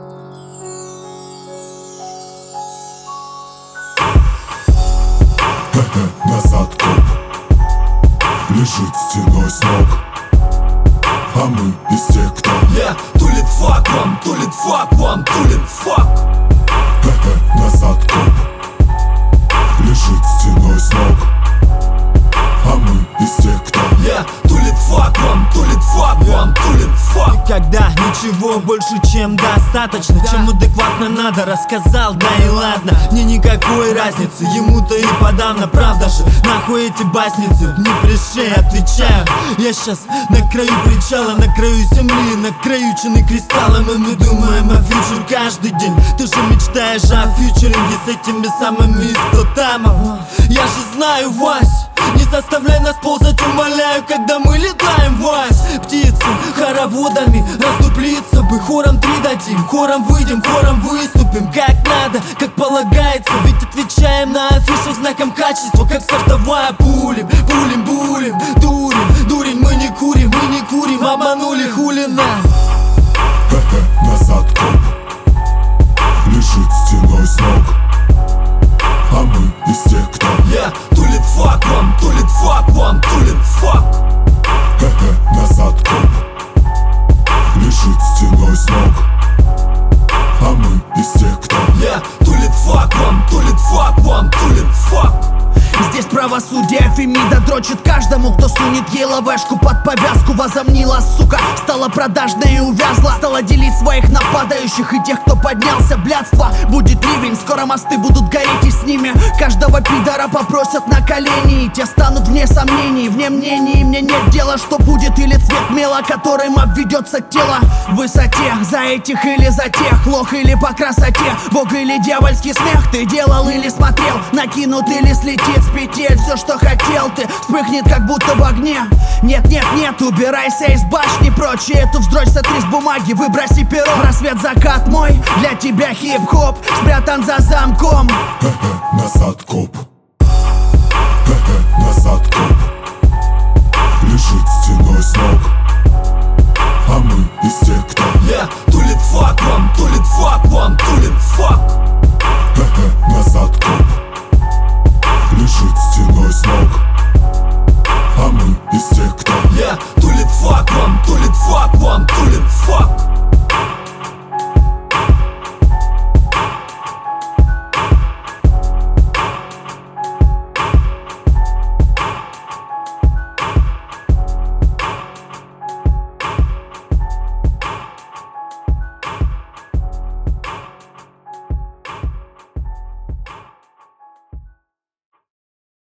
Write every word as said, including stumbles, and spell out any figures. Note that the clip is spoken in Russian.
Назад коп лежит стеной с ног, а мы из тех, кто Yeah, тулит фак вам, тулит фак вам, тулит фак. Назад коп лежит стеной с ног, а мы из тех, кто Yeah, тулит фак вам, тулит фак вам, тулит фак. Когда ничего больше, чем достаточно, чем адекватно надо, рассказал, да и ладно. Мне никакой разницы, ему-то и подавно. Правда же, нахуй эти басницы, не пришей, отвечаю. Я сейчас на краю причала, на краю земли, на краю чины кристаллом. И мы думаем о фьючер каждый день. Ты же мечтаешь о фьючеринге с этими самыми сто тамов. Я же знаю, Вась, не заставляй нас ползать, умоляю, когда мы летаем, Вась. Птицы хороводами раздуплиться бы, хором три дадим, хором выйдем, хором выступим, как надо, как полагается. Ведь отвечаем на афишах знаком качества, как стартовая пулем. Пулем, булем, дурим, дурим, мы не курим, мы не курим, обманули, хули нам. Назад коп лежит стеной с ног, а мы из тех, кто Yeah, тулит фак вам, тулит фак вам, тулит фак. Назад коп лежит стеной с ног, а мы из тех, кто Yeah, тулит фак вам, тулит фак вам, тулит фак. Здесь правосудие Фемида дрочит каждому, кто сунет ей лавешку под повязку. Возомнила, сука, стала продажной и увязла. Стала делить своих нападающих и тех, кто поднялся. Блядство, будет ливень, скоро мосты будут гореть, и с ними каждого пидора попросят на колени. И те станут вне сомнений, вне мнений. Мне нет дела, что будет, или цвет мела, которым обведется тело в высоте. За этих или за тех, лох или по красоте, бог или дьявольский смех. Ты делал или смотрел, накинут или слетит с петель. Все, что хотел ты, вспыхнет, как будто в огне. Нет, нет, нет, убирайся из башни прочь, и эту вздрочь сотри с бумаги, выброси перо. Рассвет, закат мой, для тебя хип-хоп спрятан за замком. Назад коп Назад коп лежит стеной с ног, а мы из тех, кто Yeah, тулит фак вам, тулит фак вам, тулит фак. Назад коп лежит стеной с ног, а мы из тех, кто Yeah, тулит фак вам, тулит фак вам, тулит фак.